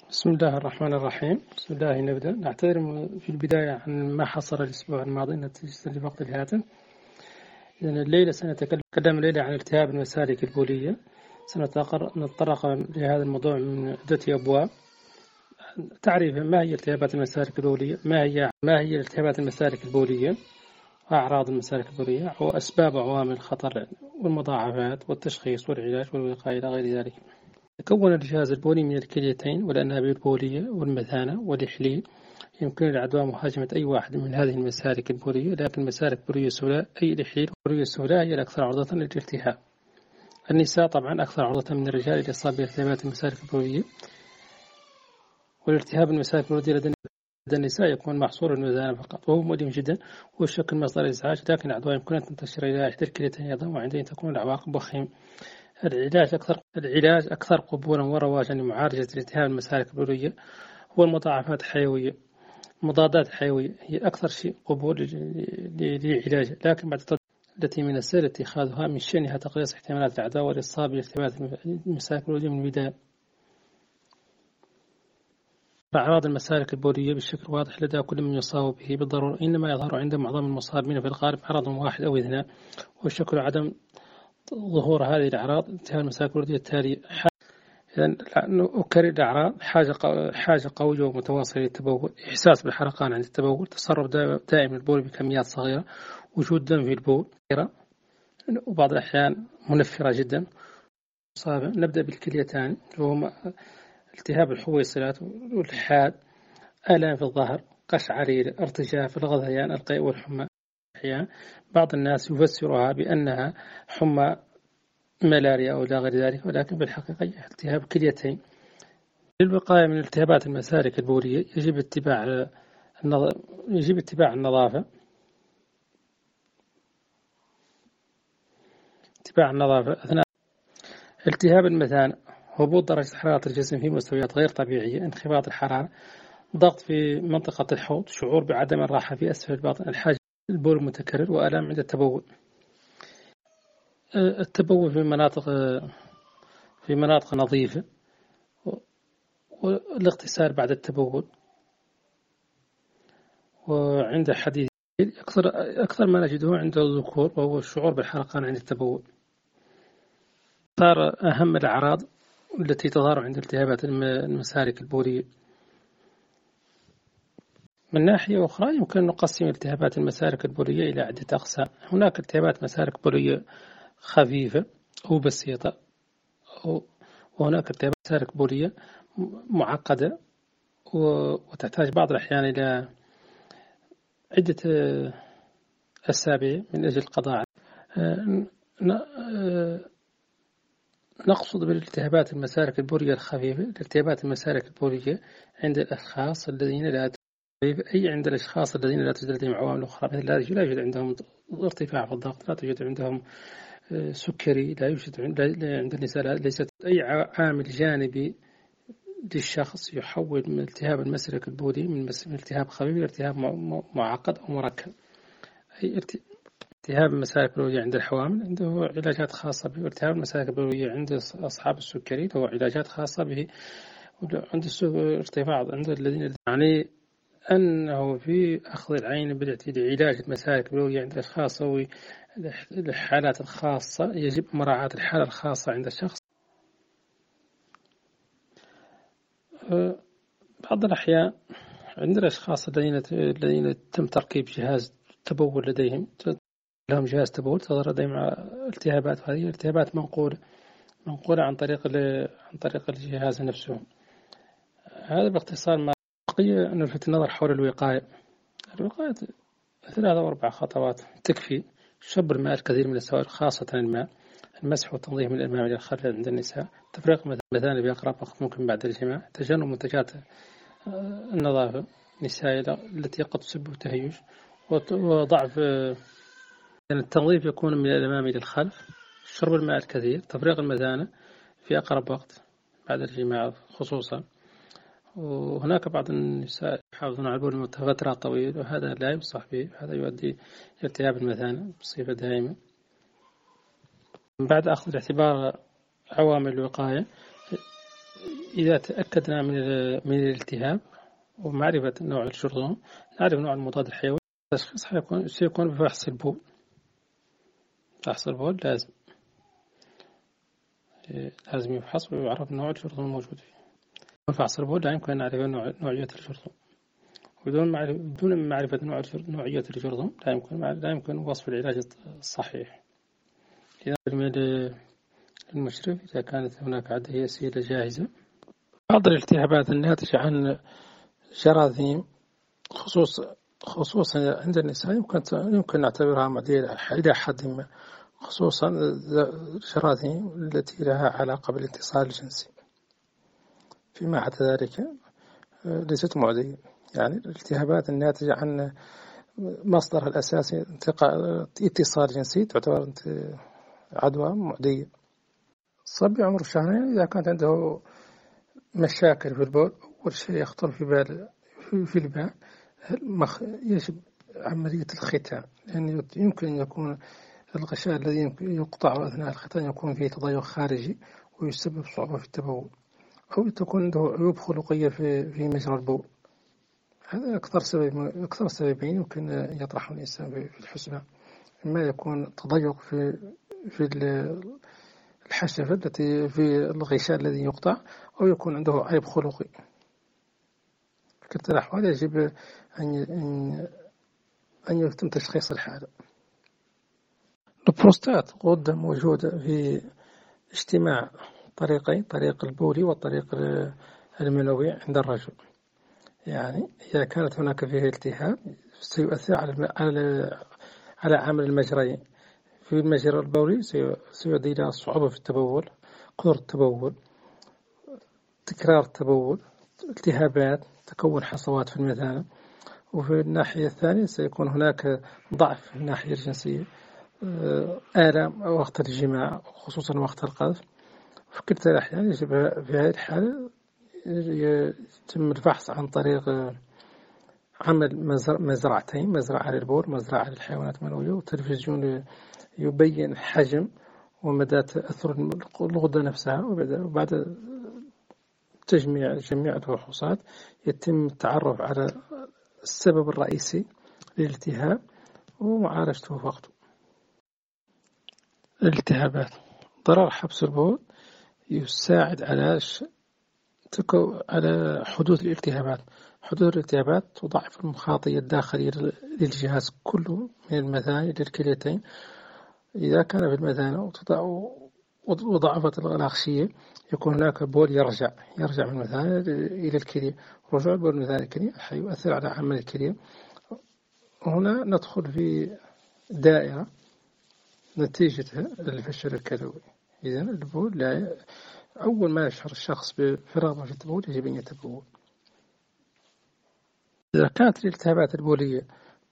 بسم الله الرحمن الرحيم. بسم الله نبدأ. نعتذر في البداية عن ما حصل الأسبوع الماضي نتيجة لوقت الهاتف. إذن الليلة سنتكلم الليلة عن التهاب المسالك البولية. سنتطرق لهذا الموضوع من عدة أبواب. تعريف ما هي التهابات المسالك البولية، ما هي التهابات المسالك البولية، أعراض المسالك البولية وأسباب وعوامل الخطر والمضاعفات والتشخيص والعلاج والوقاية إلى غير ذلك. تكون الجهاز البولي من الكليتين والأنابيب البولية والمثانة والإحليل. يمكن للعدوى مهاجمة أي واحد من هذه المسالك البولية، لكن المسالك البولية السوداء أي الإحليل البولية السوداء هي الأكثر عرضة للالتهاب. النساء طبعا أكثر عرضة من الرجال للإصابة بالتهابات المسالك البولية. والالتهاب المسالك البولية لدى النساء يكون محصور المثانة فقط، وهو مؤلم جدا ويشكل مصدر إزعاج، لكن العدوى يمكن أن تنتشر إلى إحدى الكليتين أيضا، وعندئذ تكون العواقب وخيمة. العلاج أكثر قبولا ورواجا لمعالجة التهاب المسالك البولية هو المضاعفات الحيوية. المضادات الحيوية هي أكثر شيء قبول لعلاجها، لكن بعد التي من السهل اتخاذها من شأنها تقليص احتمالات العدوى والإصابة بالتهابات المسالك البولية من البداية. أعراض المسالك البولية بشكل واضح لدى كل من يصاب به بالضرورة، إنما يظهر عند معظم المصابين في الغالب عرض واحد أو اثنان، والشكل عدم ظهور هذه الأعراض التهاب المسالك البولية التالية. إذن أكرر الأعراض: حاجة قوية ومتواصلة للتبول، إحساس بالحرقان عند التبول، تسرب دائم البول بكميات صغيرة، وجود دم في البول، وبعض الأحيان منفرة جدا. نبدأ بالكليتان وهما التهاب الحويصلات والحاد، آلام في الظهر، قشعريرة، ارتجاف، الغثيان، القيء والحمى. أحيانا بعض الناس يفسرها بأنها حمى ملاريا أو لا غير ذلك، ولكن بالحقيقة التهاب كليتين. للوقاية من التهابات المسالك البولية يجب اتباع النظافة أثناء التهاب المثانة: هبوط درجة حرارة الجسم في مستويات غير طبيعية، انخفاض الحرارة، ضغط في منطقة الحوض، شعور بعدم الراحة في أسفل البطن، الحاجة البول المتكرر، وآلام عند التبول. التبول في مناطق نظيفة، والاغتسال بعد التبول. وعند حديث أكثر ما نجده عند الذكور وهو الشعور بالحرقان عند التبول. صار أهم الأعراض التي تظهر عند التهابات المسالك البولية. من ناحية أخرى يمكن أن نقسم التهابات المسالك البولية إلى عدة أقسام. هناك التهابات مسالك بولية خفيفة أو بسيطة، وهناك التهابات مسالك بولية معقدة وتحتاج بعض الأحيان إلى عدة أسابيع من أجل القضاء. نقصد بالالتهابات المسالك البولية الخفيفة الالتهابات المسالك البولية عند الأشخاص الذين عند الأشخاص الذين لا توجد لديهم عوامل أخرى، مثل لا يوجد عندهم ارتفاع في الضغط، لا توجد عندهم سكري، لا يوجد عند النساء ليست أي عامل جانبي للشخص يحول من التهاب المسلك البولي من التهاب خفيف إلى التهاب معقد أو مركب. أي التهاب المسالك البولية عند الحوامل عنده علاجات خاصة به، والتهاب المسالك البولية عند أصحاب السكري له علاجات خاصة به، عند ارتفاع عند الذين يعني أنه في أخذ العين بعلاج المسالك البولية عند الأشخاص أو الحالات الخاصة يجب مراعاة الحالة الخاصة عند الشخص. بعض الأحيان عند الأشخاص الذين تم تركيب جهاز تبول لديهم، لهم جهاز تبول، تظهر لديهم التهابات، وهذه التهابات منقولة عن طريق الجهاز نفسه. هذا باختصار ما بقي أن نلفت النظر حول الوقاية. 3 أو 4 خطوات تكفي: شرب الماء الكثير من السوائل خاصة الماء، المسح والتنظيف من الأمام إلى الخلف عند النساء، تفريق مثانة بأقرب وقت ممكن بعد الجماع، تجنب منتجات النظافة النسائية التي قد تسبب تهيج وضعف. التنظيف يكون من الأمام إلى الخلف، شرب الماء الكثير، تفريغ المثانة في أقرب وقت بعد الجماع خصوصا. وهناك بعض النساء يحافظون على البول فترة طويلة، وهذا لا ينصح به، هذا يؤدي إلى التهاب المثانة بصفة دائمة. بعد أخذ الاعتبار عوامل الوقاية إذا تأكدنا من الالتهاب ومعرفة نوع الجرثوم، نعرف نوع المضاد الحيوي. التشخيص سيكون بفحص البول. فحص البول لازم يفحص ويعرف نوع الجرثوم الموجود فيه. فحص البول لا يمكن أن نعرف نوعية الجرثوم. بدون معرفة نوعية الجرثوم لا يمكن وصف العلاج الصحيح. إذا المشرف إذا كانت هناك عدوى أسئلة جاهزة. بعض الالتهابات الناتجة عن جراثيم خصوصا عند النساء يمكن نعتبرها معدية إلى حد ما، خصوصا الجراثيم التي لها علاقة بالاتصال الجنسي. فيما عدا ذلك ليست معدية. يعني الالتهابات الناتجة عن مصدرها الأساسي اتصال جنسي تعتبر عدوى معدية. الصبي عمره شهرين إذا كانت عنده مشاكل في البول، أول شيء يخطر في البال يجب عملية الختان، لأن يمكن أن يكون الغشاء الذي يقطع أثناء الختان يكون فيه تضيق خارجي ويسبب صعوبة في التبول، أو تكون عنده عيوب خلقية في مجرى البول. هذا أكثر سببين يمكن أن يطرحهم الإنسان في الحسبان. إما يكون تضيق في الحشفة التي في الغشاء الذي يقطع، أو يكون عنده عيب خلقي. في كلتا الأحوال يجب أن يتم تشخيص الحالة. البروستات غدة موجودة في اجتماع طريقين، طريق البولي والطريق المنوي عند الرجل. يعني إذا كانت هناك فيه التهاب سيؤثر على عمل المجريين. في المجرى البولي سيؤدي إلى صعوبة في التبول، قدرة التبول، تكرار التبول، التهابات، تكون حصوات في المثانة. وفي الناحية الثانية سيكون هناك ضعف في الناحية الجنسية، آلام وقت الجماع خصوصا وقت القذف. في كلتا الأحيان يجب في هذه الحالة يتم البحث عن طريق عمل مزرعتين، مزرعة للبول، مزرعة للحيوانات المنوية، وتلفزيون يبين حجم ومدى تأثر الغدة نفسها. وبعد تجميع جميع الفحوصات يتم التعرف على السبب الرئيسي للالتهاب ومعالجته وقته. الالتهابات. ضرر حبس البول يساعد على حدوث الالتهابات. حدوث الالتهابات تضاعف المخاطية الداخلية للجهاز كله من المثانة للكليتين. إذا كان في المثانة وضعفت الغلاغشية يكون هناك بول يرجع من المثانة إلى الكلية. رجوع البول من المثانة الكلية يؤثر على عمل الكلية. هنا ندخل في دائرة نتيجة الفشل الكلوي. إذن البول أول ما يشعر الشخص بفراغ في التبول يجب أن يتبول. إذا كانت الالتهابات البولية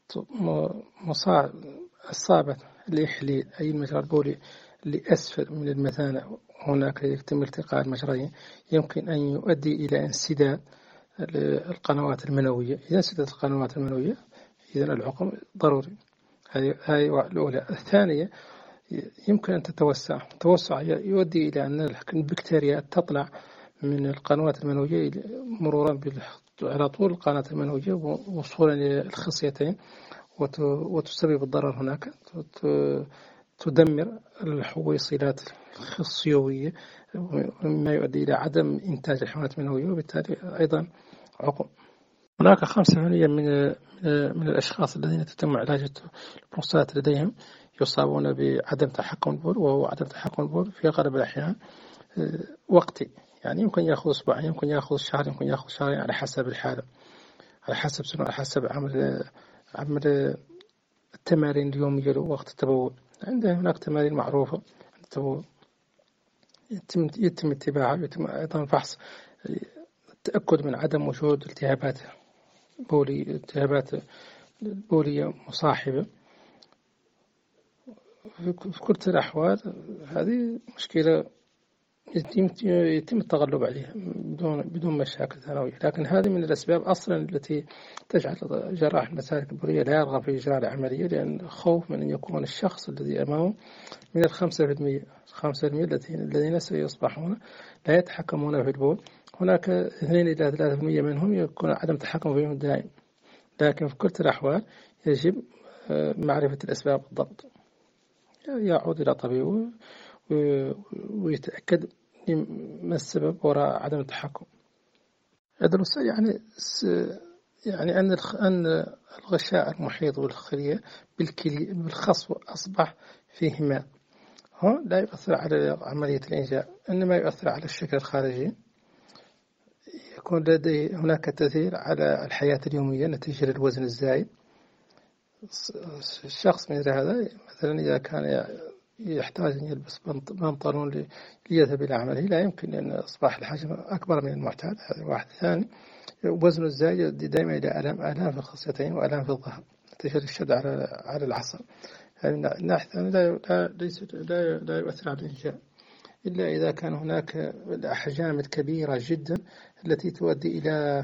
أصابت الإحليل أي المجرى البولي لأسفل من المثانة، هناك يتم التقاء المجريين، يمكن أن يؤدي إلى انسداد القنوات المنوية. إذا انسدت القنوات المنوية إذن العقم ضروري. هذه الأولى. الثانية يمكن أن توسع يؤدي إلى أن البكتيريا تطلع من القنوات المنوية مرورا على طول القناة المنوية وصولا إلى الخصيتين، وتسبب الضرر هناك، تدمر الحويصلات الخصيوية، مما يؤدي إلى عدم إنتاج الحيوانات المنوية وبالتالي أيضا عقم. هناك 5% من الأشخاص الذين تتم علاج البروستات لديهم يصابون بعدم تحكم البول، وهو عدم تحكم البول في أغلب الأحيان وقتي. يعني يمكن يأخذ أسبوعين، يمكن يأخذ شهر، يمكن يأخذ شهرين، على حسب الحالة، على حسب سنة، على حسب عمل التمارين اليومية له وقت التبول. عندنا هناك تمارين معروفة التبول يتم اتباعها. يتم أيضا فحص التأكد من عدم وجود التهابات بولية مصاحبة. في كل الأحوال هذه مشكلة يتم التغلب عليها بدون مشاكل ثانوية، لكن هذه من الأسباب أصلا التي تجعل جراح المسالك البولية لا يرغب في إجراء العملية، لأن خوف من أن يكون الشخص الذي أمامه من 5% 5% الذين سيصبحون لا يتحكمون في البول. هناك 2 إلى 3% منهم يكون عدم تحكم فيهم دائم، لكن في كل الأحوال يجب معرفة الأسباب بالضبط، يعود إلى طبيب ويتأكد ما السبب وراء عدم التحكم. يدرس يعني أن الغشاء المحيط بالخلية بالخصو أصبح فيه ماء، هو لا يؤثر على عملية الإنجاب، إنما يؤثر على الشكل الخارجي. يكون لديه هناك تأثير على الحياة اليومية نتيجة للوزن الزايد. الشخص مثل هذا مثلا إذا كان يحتاج أن يلبس بنطلون ليذهب إلى عمله، لا يمكن أن أصبح الحجم أكبر من المعتاد. هذا واحد. ثاني، وزن الزايد يؤدي دائما إلى آلام في الخصيتين وآلام في الظهر نتيجة للشد على العصب. يعني الناحية الثانية لا يؤثر على الإنجاب إلا إذا كان هناك الأحجام الكبيرة جدا التي تؤدي إلى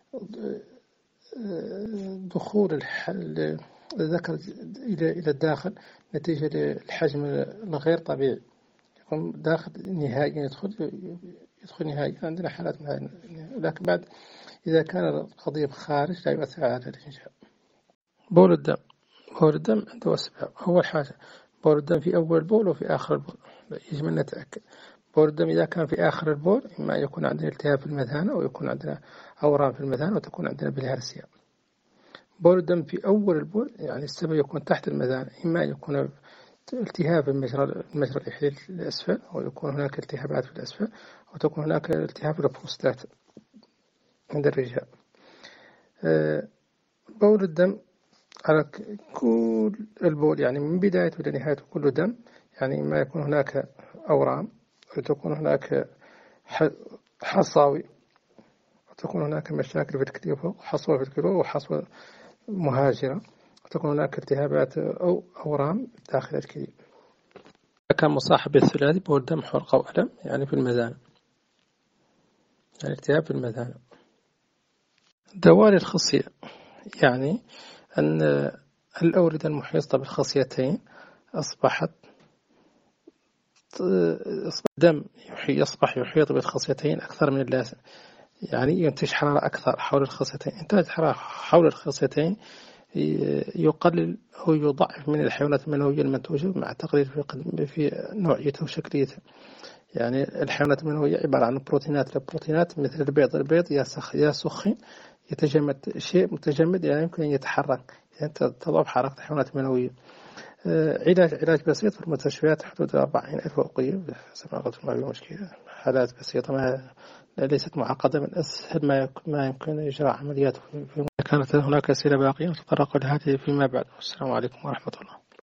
دخول الذكر إلى الداخل نتيجة للحجم الغير طبيعي، يكون داخل نهائيا يدخل نهائيا. عندنا حالات معينة، لكن بعد إذا كان القضية خارج لا يؤثر على الإنجاب. بول الدم عنده أسباب. أول حاجة بول الدم في أول البول وفي آخر البول، يجب أن نتأكد. بول الدم إذا كان في آخر البول إما يكون عندنا التهاب في المثانة أو يكون عندنا أورام في المثانة وتكون عندنا بلهارسيا. بول الدم في أول البول يعني السبب يكون تحت المثانة، إما يكون التهاب في المجرى الإحليل الأسفل أو يكون هناك التهابات في الأسفل وتكون هناك التهاب في البروستات عند الرجال. بول الدم على كل البول يعني من بدايته إلى نهايته كله دم، يعني ما يكون هناك أورام وتكون هناك حصاوي وتكون هناك مشاكل في الكلى، حصوة في الكلى وحصوة مهاجرة، وتكون هناك التهابات أو أورام داخل الكلى. كان مصاحب بالثلاثي بول دم حرقة وألم يعني في المثانة، يعني التهاب في المثانة. دوالي الخصية يعني أن الأوردة المحيطة بالخصيتين أصبح دم يصبح يحيط بالخصيتين أكثر من اللازم، يعني ينتج حرارة أكثر حول الخصيتين. إنتاج حرارة حول الخصيتين يقلل أو يضعف من الحيوانات المنوية المنتوجة مع تقليل في نوعيتها وشكليتها. يعني الحيوانات المنوية عبارة عن البروتينات مثل البيض يا سخن يتجمد، شيء متجمد يعني يمكن أن يتحرك، يعني تضعف حركة الحيوانات المنوية. علاج بسيط في المستشفيات حدود 40,000 وقية، سمع قلت ما في مشكلة، حالات بسيطة ما ليست معقدة، من أسهل ما يمكن إجراء عمليات. كانت هناك أسئلة باقية نتطرق لهذه فيما بعد. والسلام عليكم ورحمة الله.